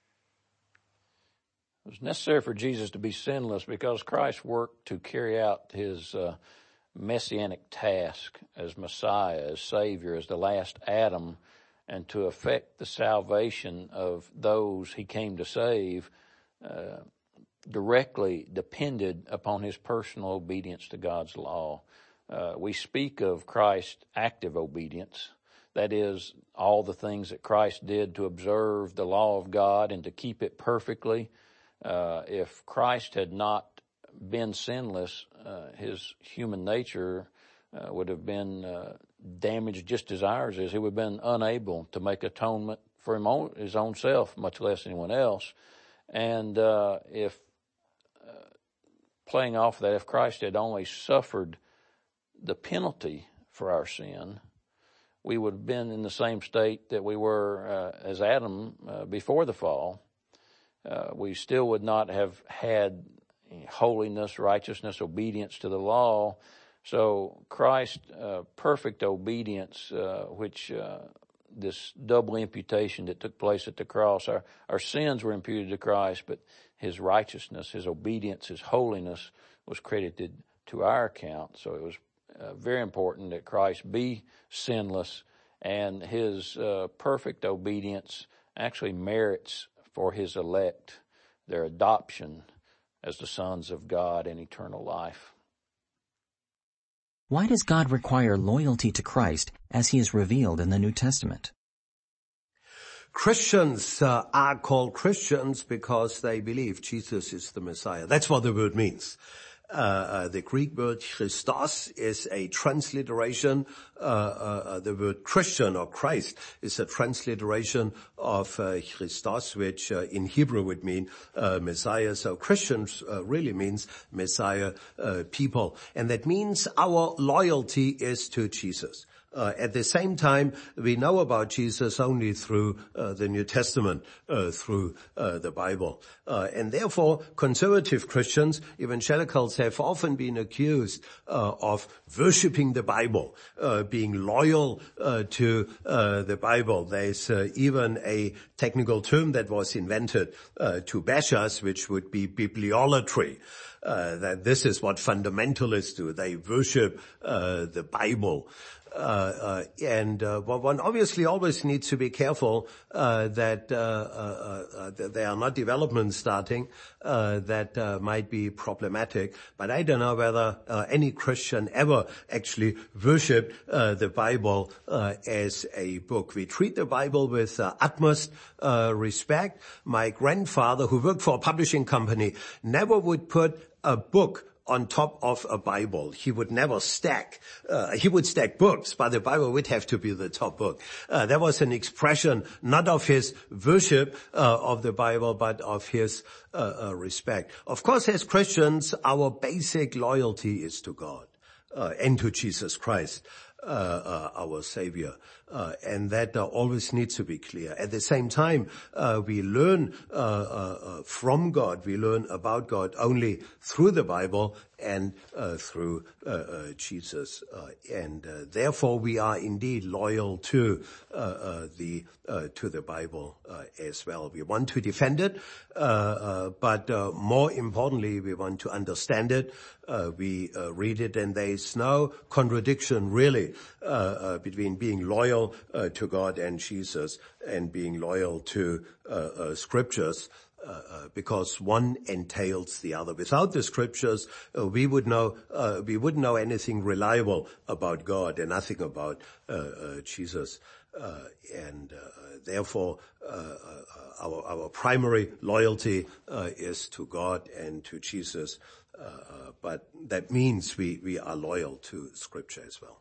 It was necessary for Jesus to be sinless because Christ worked to carry out his uh, messianic task as Messiah, as Savior, as the last Adam, and to effect the salvation of those he came to save, uh, directly depended upon his personal obedience to God's law. Uh, we speak of Christ's active obedience. That is, all the things that Christ did to observe the law of God and to keep it perfectly. Uh, if Christ had not been sinless, uh, his human nature uh, would have been uh, damaged just as ours is. He would have been unable to make atonement for him own, his own self, much less anyone else. And uh, if playing off that, if Christ had only suffered the penalty for our sin, we would have been in the same state that we were uh, as Adam uh, before the fall. Uh, we still would not have had holiness, righteousness, obedience to the law. So Christ's uh, perfect obedience, uh, which uh, this double imputation that took place at the cross, our, our sins were imputed to Christ, but his righteousness, his obedience, his holiness was credited to our account. So it was uh, very important that Christ be sinless, and his uh, perfect obedience actually merits for his elect their adoption as the sons of God in eternal life. Why does God require loyalty to Christ as he is revealed in the New Testament? Christians uh, are called Christians because they believe Jesus is the Messiah. That's what the word means. Uh, uh, the Greek word Christos is a transliteration, uh, uh, the word Christian or Christ is a transliteration of uh, Christos, which uh, in Hebrew would mean uh, Messiah. So Christians uh, really means Messiah uh, people. And that means our loyalty is to Jesus. Uh, at the same time, we know about Jesus only through uh, the New Testament, uh, through uh, the Bible. Uh, and therefore, conservative Christians, evangelicals, have often been accused uh, of worshipping the Bible, uh, being loyal uh, to uh, the Bible. There's uh, even a technical term that was invented uh, to bash us, which would be bibliolatry. Uh, that this is what fundamentalists do. They worship uh, the Bible. Uh, uh, and uh, well, one obviously always needs to be careful uh, that, uh, uh, uh, that there are not developments starting uh, that uh, might be problematic. But I don't know whether uh, any Christian ever actually worshipped uh, the Bible uh, as a book. We treat the Bible with uh, utmost uh, respect. My grandfather, who worked for a publishing company, never would put a book on top of a Bible. He would never stack. Uh, he would stack books, but the Bible would have to be the top book. Uh, that was an expression not of his worship uh, of the Bible, but of his uh, uh, respect. Of course, as Christians, our basic loyalty is to God uh, and to Jesus Christ. Uh, uh, our Savior, uh, and that uh, always needs to be clear. At the same time, uh, we learn uh, uh, from God, we learn about God only through the Bible and uh, through uh, uh, Jesus, uh, and uh, therefore we are indeed loyal to uh, uh, the uh, to the Bible uh, as well. We want to defend it, uh, uh, but uh, more importantly, we want to understand it. Uh, we uh, read it, and there is no contradiction really uh, uh, between being loyal uh, to God and Jesus and being loyal to uh, uh, scriptures. Uh, uh, because one entails the other. Without the scriptures, uh, we would know uh, we wouldn't know anything reliable about God and nothing about uh, uh, Jesus. Uh, and uh, therefore, uh, uh, our our primary loyalty uh, is to God and to Jesus. Uh, uh, but that means we we are loyal to Scripture as well.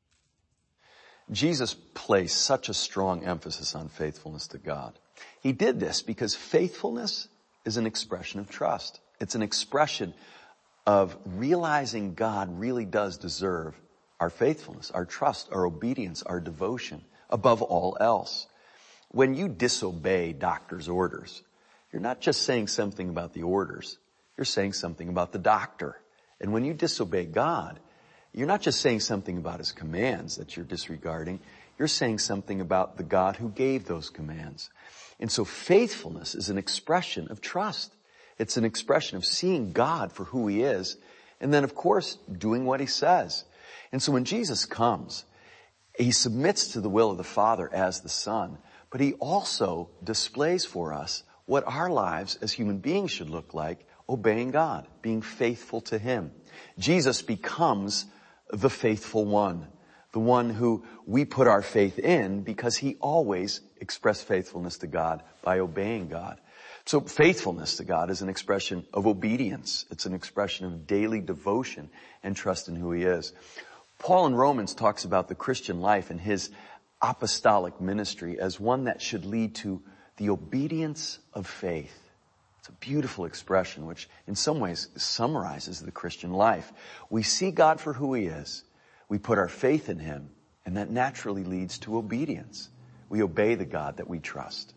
Jesus placed such a strong emphasis on faithfulness to God. He did this because faithfulness is an expression of trust. It's an expression of realizing God really does deserve our faithfulness, our trust, our obedience, our devotion, above all else. When you disobey doctor's orders, you're not just saying something about the orders, you're saying something about the doctor. And when you disobey God, you're not just saying something about his commands that you're disregarding, you're saying something about the God who gave those commands. And so faithfulness is an expression of trust. It's an expression of seeing God for who he is, and then of course doing what he says. And so when Jesus comes, he submits to the will of the Father as the Son, but he also displays for us what our lives as human beings should look like, obeying God, being faithful to him. Jesus becomes the faithful one, the one who we put our faith in because he always expressed faithfulness to God by obeying God. So faithfulness to God is an expression of obedience. It's an expression of daily devotion and trust in who he is. Paul in Romans talks about the Christian life and his apostolic ministry as one that should lead to the obedience of faith. It's a beautiful expression which in some ways summarizes the Christian life. We see God for who he is. We put our faith in him, and that naturally leads to obedience. We obey the God that we trust.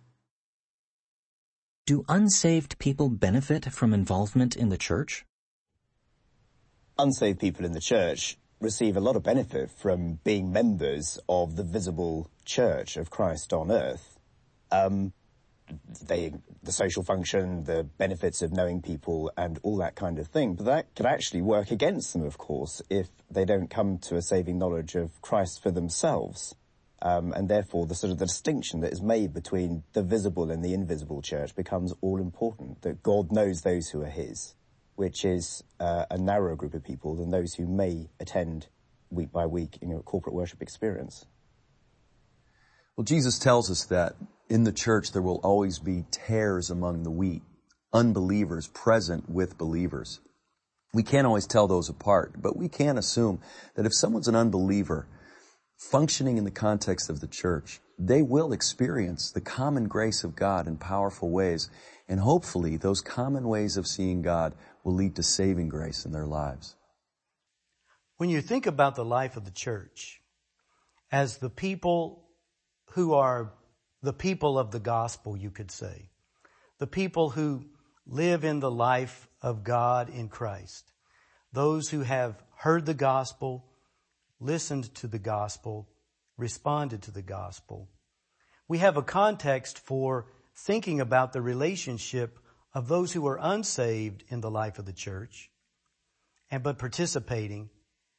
Do unsaved people benefit from involvement in the church? Unsaved people in the church receive a lot of benefit from being members of the visible church of Christ on earth. Um, they, the social function, the benefits of knowing people and all that kind of thing. But that could actually work against them, of course, if they don't come to a saving knowledge of Christ for themselves. Um, and therefore the sort of the distinction that is made between the visible and the invisible church becomes all important, that God knows those who are his, which is uh, a narrower group of people than those who may attend week by week in your corporate worship experience. Well, Jesus tells us that in the church there will always be tares among the wheat, unbelievers present with believers. We can't always tell those apart, but we can assume that if someone's an unbeliever functioning in the context of the church, they will experience the common grace of God in powerful ways, and hopefully those common ways of seeing God will lead to saving grace in their lives. When you think about the life of the church as the people who are the people of the gospel, you could say, the people who live in the life of God in Christ, those who have heard the gospel, listened to the gospel, responded to the gospel, we have a context for thinking about the relationship of those who are unsaved in the life of the church, and but participating.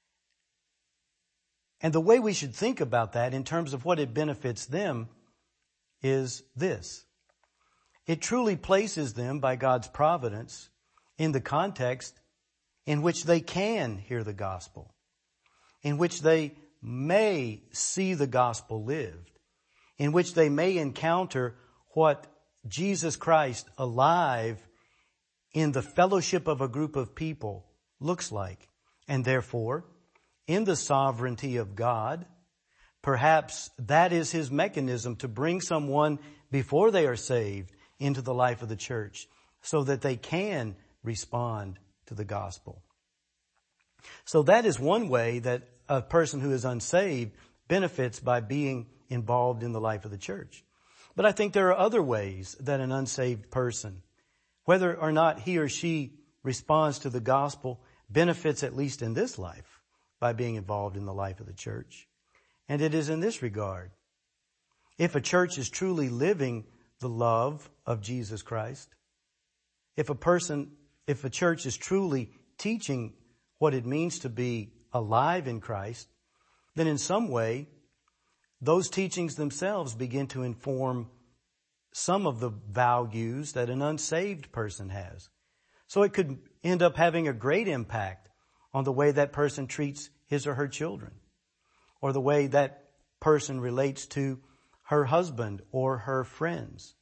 And the way we should think about that in terms of what it benefits them is this. It truly places them by God's providence in the context in which they can hear the gospel, in which they may see the gospel lived, in which they may encounter what Jesus Christ alive in the fellowship of a group of people looks like. And therefore, in the sovereignty of God, perhaps that is His mechanism to bring someone before they are saved into the life of the church so that they can respond to the gospel. So that is one way that a person who is unsaved benefits by being involved in the life of the church. But I think there are other ways that an unsaved person, whether or not he or she responds to the gospel, benefits at least in this life by being involved in the life of the church. And it is in this regard. If a church is truly living the love of Jesus Christ, if a person, if a church is truly teaching what it means to be alive in Christ, then in some way, those teachings themselves begin to inform some of the values that an unsaved person has. So it could end up having a great impact on the way that person treats his or her children, or the way that person relates to her husband or her friends.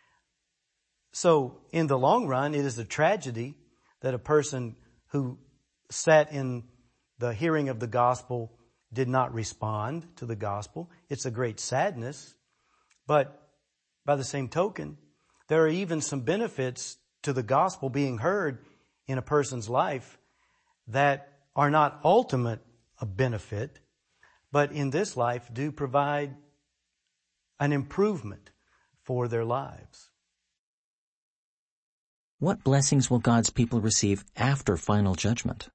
So in the long run, it is a tragedy that a person who sat in the hearing of the gospel did not respond to the gospel. It's a great sadness. But by the same token, there are even some benefits to the gospel being heard in a person's life that are not ultimate a benefit, but in this life do provide an improvement for their lives. What blessings will God's people receive after final judgment?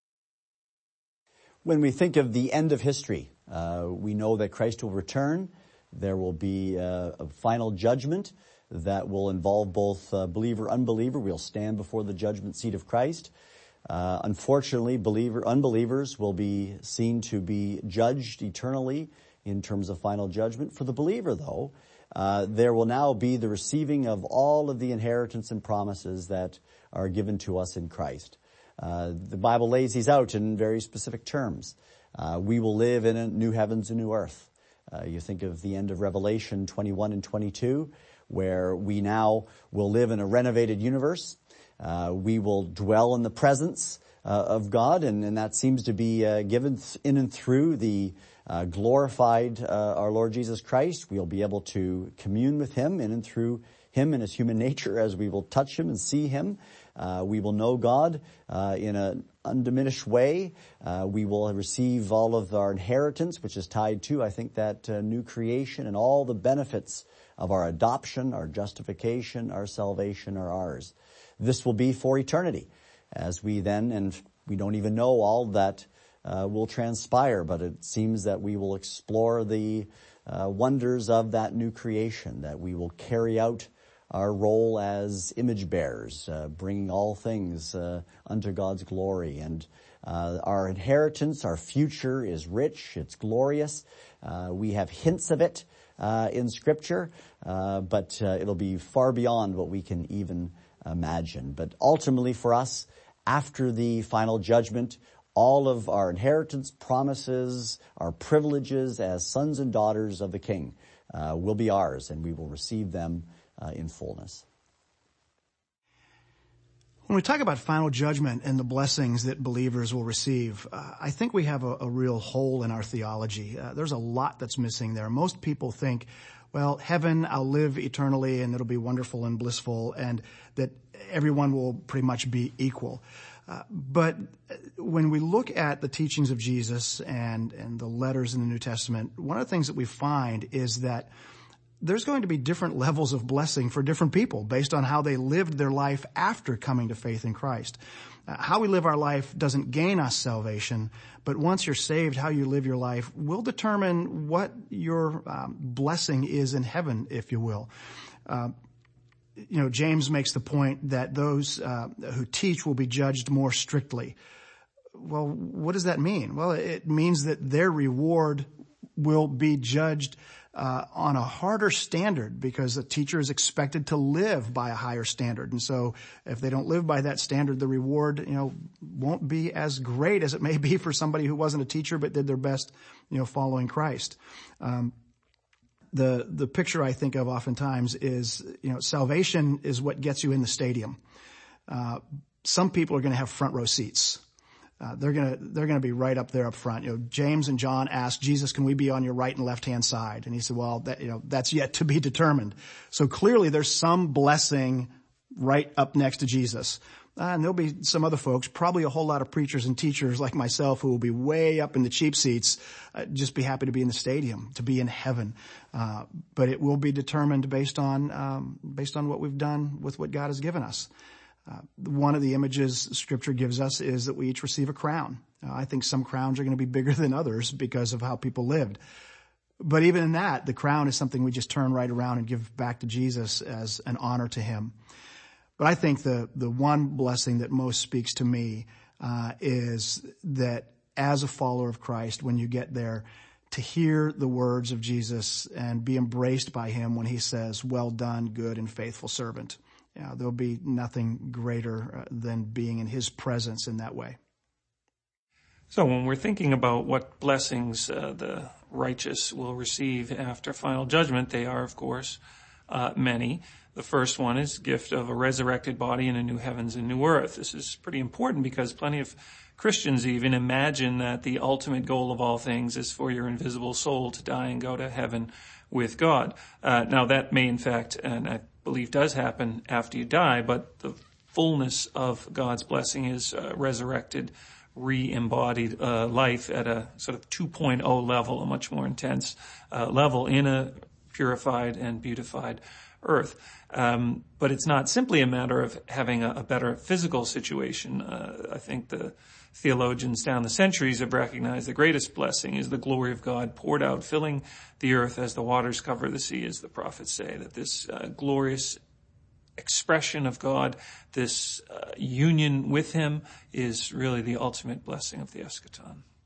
When we think of the end of history, uh, we know that Christ will return. There will be a, a final judgment that will involve both uh, believer, unbeliever. We'll stand before the judgment seat of Christ. Uh, unfortunately, believer, unbelievers will be seen to be judged eternally in terms of final judgment. For the believer, though, uh, there will now be the receiving of all of the inheritance and promises that are given to us in Christ. Uh, the Bible lays these out in very specific terms. Uh, we will live in a new heavens and new earth. Uh, you think of the end of Revelation twenty-one and twenty-two, where we now will live in a renovated universe. Uh, we will dwell in the presence uh, of God, and, and that seems to be uh, given th- in and through the uh, glorified uh, our Lord Jesus Christ. We'll be able to commune with Him in and through Him in His human nature as we will touch Him and see Him. Uh, we will know God uh, in an undiminished way. Uh, we will receive all of our inheritance, which is tied to, I think, that uh, new creation, and all the benefits of our adoption, our justification, our salvation are ours. This will be for eternity, as we then, and we don't even know all that uh, will transpire, but it seems that we will explore the uh, wonders of that new creation, that we will carry out our role as image bearers, uh, bringing all things uh, unto God's glory. And uh, our inheritance, our future is rich, it's glorious. Uh, we have hints of it uh, in Scripture, uh, but uh, it'll be far beyond what we can even imagine. But ultimately for us, after the final judgment, all of our inheritance, promises, our privileges as sons and daughters of the King uh, will be ours, and we will receive them Uh, in fullness. When we talk about final judgment and the blessings that believers will receive, uh, I think we have a, a real hole in our theology. Uh, there's a lot that's missing there. Most people think, well, heaven, I'll live eternally and it'll be wonderful and blissful, and that everyone will pretty much be equal. Uh, but when we look at the teachings of Jesus and, and the letters in the New Testament, one of the things that we find is that there's going to be different levels of blessing for different people based on how they lived their life after coming to faith in Christ. Uh, how we live our life doesn't gain us salvation, but once you're saved, how you live your life will determine what your um, blessing is in heaven, if you will. Uh, you know, James makes the point that those uh, who teach will be judged more strictly. Well, what does that mean? Well, it means that their reward will be judged Uh, on a harder standard, because a teacher is expected to live by a higher standard. And so if they don't live by that standard, the reward, you know, won't be as great as it may be for somebody who wasn't a teacher but did their best, you know, following Christ. Um, the, the picture I think of oftentimes is, you know, salvation is what gets you in the stadium. Uh, some people are going to have front row seats. Uh, they're gonna, they're gonna be right up there up front. You know, James and John asked Jesus, can we be on your right and left hand side? And he said, well, that, you know, that's yet to be determined. So clearly there's some blessing right up next to Jesus. Uh, and there'll be some other folks, probably a whole lot of preachers and teachers like myself, who will be way up in the cheap seats, uh, just be happy to be in the stadium, to be in heaven. Uh, but it will be determined based on, um, based on what we've done with what God has given us. Uh, one of the images Scripture gives us is that we each receive a crown. Uh, I think some crowns are going to be bigger than others because of how people lived. But even in that, the crown is something we just turn right around and give back to Jesus as an honor to him. But I think the, the one blessing that most speaks to me uh, is that as a follower of Christ, when you get there, to hear the words of Jesus and be embraced by him when he says, well done, good and faithful servant. Yeah, there'll be nothing greater than being in his presence in that way. So when we're thinking about what blessings uh, the righteous will receive after final judgment, they are, of course, uh, many. The first one is gift of a resurrected body in a new heavens and new earth. This is pretty important because plenty of Christians even imagine that the ultimate goal of all things is for your invisible soul to die and go to heaven with God. Uh, now that may in fact, and I believe does happen after you die, but the fullness of God's blessing is uh, resurrected, re-embodied uh, life at a sort of two point oh level, a much more intense uh, level in a purified and beautified earth. Um, but it's not simply a matter of having a, a better physical situation. Uh, I think the theologians down the centuries have recognized the greatest blessing is the glory of God poured out, filling the earth as the waters cover the sea, as the prophets say, that this uh, glorious expression of God, this uh, union with him, is really the ultimate blessing of the eschaton.